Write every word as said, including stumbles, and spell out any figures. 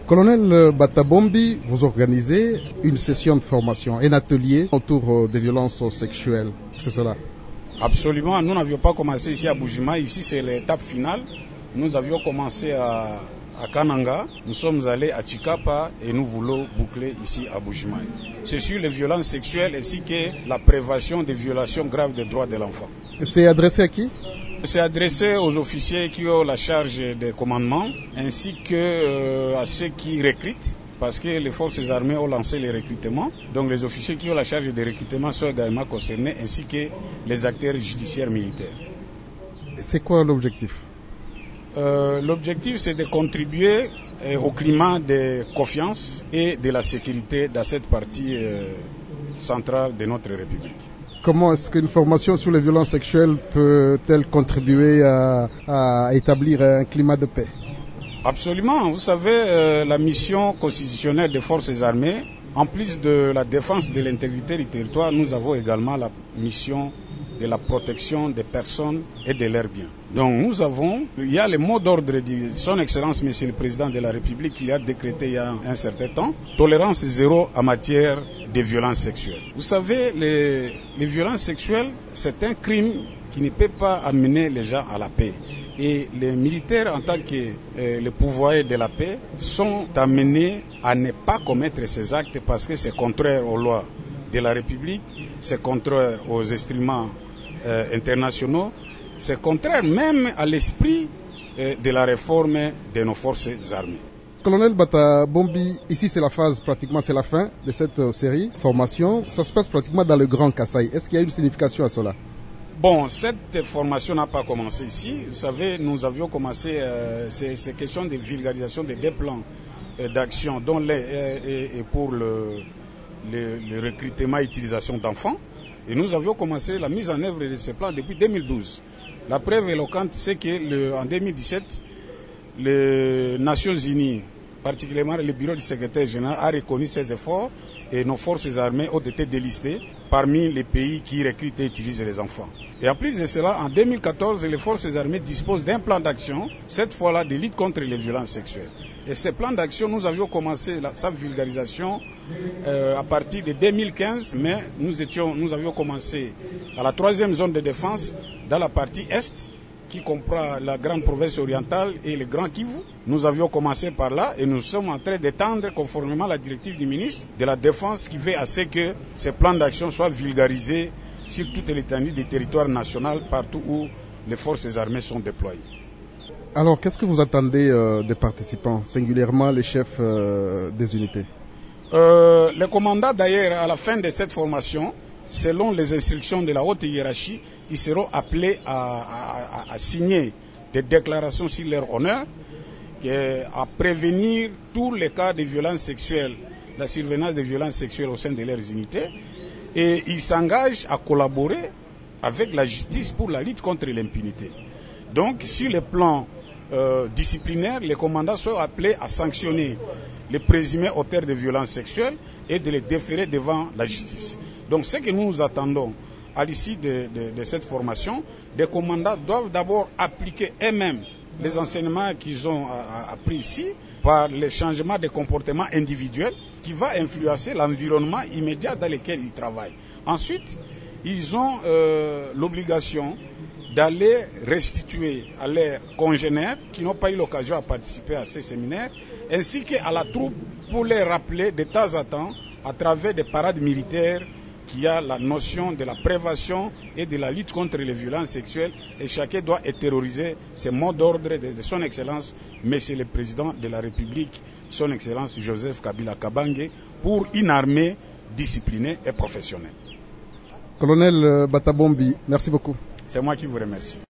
Colonel Batabombi, vous organisez une session de formation, un atelier autour des violences sexuelles, c'est cela? Absolument, nous n'avions pas commencé ici à Buji-Mayi, ici c'est l'étape finale. Nous avions commencé à, à Kananga, nous sommes allés à Chikapa et nous voulons boucler ici à Buji-Mayi. C'est sur les violences sexuelles ainsi que la prévention des violations graves des droits de l'enfant. C'est adressé à qui? C'est adressé aux officiers qui ont la charge des commandements ainsi que euh, à ceux qui recrutent, parce que les forces armées ont lancé les recrutements. Donc les officiers qui ont la charge des recrutements sont également concernés, ainsi que les acteurs judiciaires militaires. C'est quoi l'objectif? euh, L'objectif, c'est de contribuer euh, au climat de confiance et de la sécurité dans cette partie euh, centrale de notre République. Comment est-ce qu'une formation sur les violences sexuelles peut-elle contribuer à, à établir un climat de paix? Absolument. Vous savez, euh, la mission constitutionnelle des forces armées, en plus de la défense de l'intégrité du territoire, nous avons également la mission de la protection des personnes et de leurs biens. Donc nous avons, il y a le mot d'ordre de son Excellence Monsieur le Président de la République qui a décrété il y a un certain temps, tolérance zéro en matière de violences sexuelles. Vous savez, les, les violences sexuelles, c'est un crime qui ne peut pas amener les gens à la paix. Et les militaires, en tant que euh, les pouvoirs de la paix, sont amenés à ne pas commettre ces actes parce que c'est contraire aux lois de la République, c'est contraire aux instruments euh, internationaux, c'est contraire même à l'esprit euh, de la réforme de nos forces armées. Colonel Batabombi, ici c'est la phase, pratiquement c'est la fin de cette euh, série de formation. Ça se passe pratiquement dans le Grand Kasaï. Est-ce qu'il y a une signification à cela? Bon, cette formation n'a pas commencé ici. Vous savez, nous avions commencé euh, ces, ces questions de vulgarisation des deux plans euh, d'action, dont les euh, et pour le, le, le recrutement et l'utilisation d'enfants. Et nous avions commencé la mise en œuvre de ces plans depuis deux mille douze. La preuve éloquente, c'est qu'en deux mille dix-sept, les Nations Unies, particulièrement le bureau du secrétaire général, a reconnu ces efforts et nos forces armées ont été délistées parmi les pays qui recrutent et utilisent les enfants. Et en plus de cela, en deux mille quatorze, les forces armées disposent d'un plan d'action, cette fois-là de lutte contre les violences sexuelles. Et ce plan d'action, nous avions commencé la, sa vulgarisation euh, à partir de deux mille quinze, mais nous, étions, nous avions commencé à la troisième zone de défense, dans la partie Est, qui comprend la grande province orientale et le Grand Kivu. Nous avions commencé par là et nous sommes en train d'étendre conformément à la directive du ministre de la Défense qui veut à ce que ces plans d'action soient vulgarisés sur toute l'étendue du territoire national, partout où les forces armées sont déployées. Alors, qu'est-ce que vous attendez euh, des participants, singulièrement les chefs euh, des unités? euh, Les commandants, d'ailleurs, à la fin de cette formation, selon les instructions de la haute hiérarchie, ils seront appelés à, à, à signer des déclarations sur leur honneur, à prévenir tous les cas de violences sexuelles, la survenance de violences sexuelles au sein de leurs unités, et ils s'engagent à collaborer avec la justice pour la lutte contre l'impunité. Donc, sur le plan euh, disciplinaire, les commandants sont appelés à sanctionner les présumés auteurs de violences sexuelles et de les déférer devant la justice. Donc, ce que nous nous attendons à l'issue de, de, de cette formation, les commandants doivent d'abord appliquer eux-mêmes les enseignements qu'ils ont appris ici par le changement de comportement individuel qui va influencer l'environnement immédiat dans lequel ils travaillent. Ensuite, ils ont euh, l'obligation d'aller restituer à leurs congénères qui n'ont pas eu l'occasion de participer à ces séminaires, ainsi qu'à la troupe pour les rappeler de temps en temps, à travers des parades militaires, qu'il y a la notion de la prévention et de la lutte contre les violences sexuelles, et chacun doit terroriser ces mots d'ordre de, de son Excellence, Monsieur le Président de la République, son Excellence Joseph Kabila Kabange, pour une armée disciplinée et professionnelle. Colonel Batabombi, merci beaucoup. C'est moi qui vous remercie.